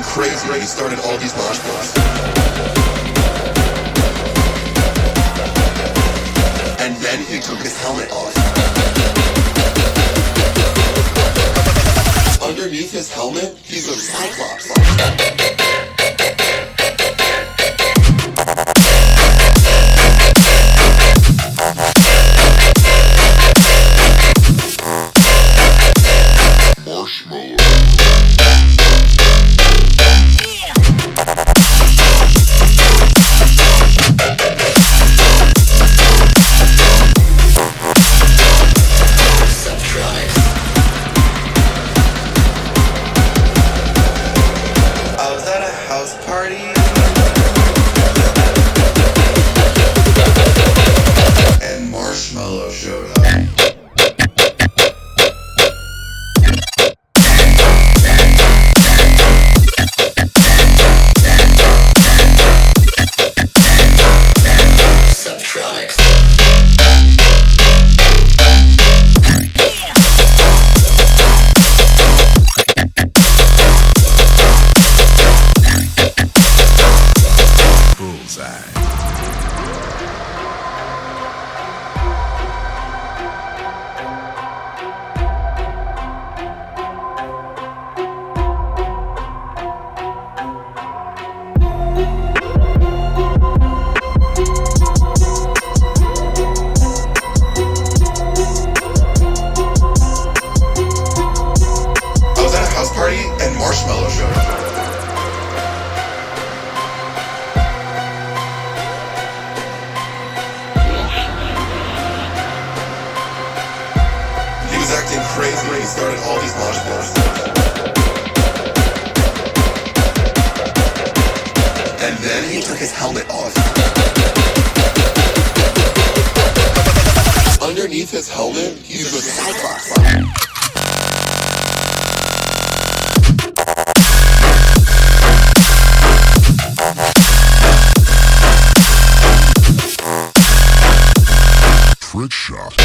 crazy when he started all these mosh pits. And then he took his helmet off. Underneath his helmet, he's a Cyclops. Marshmallow. I was at a house party and Marshmallow showed up. And Marshmallow showed up. He was acting crazy when he started all these mosh pits. And then he took his helmet off. Underneath his helmet, he's a Cyclops. Trick shot.